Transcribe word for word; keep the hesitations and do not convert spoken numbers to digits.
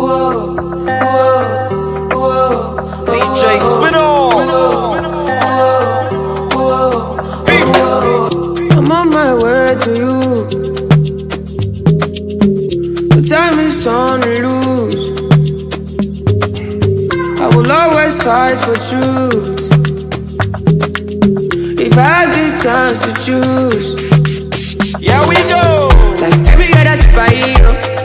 D J Spino. I'm on my way to you, but time is on the loose. I will always fight for truth. If I have the chance to choose, Here we go. like every other superhero,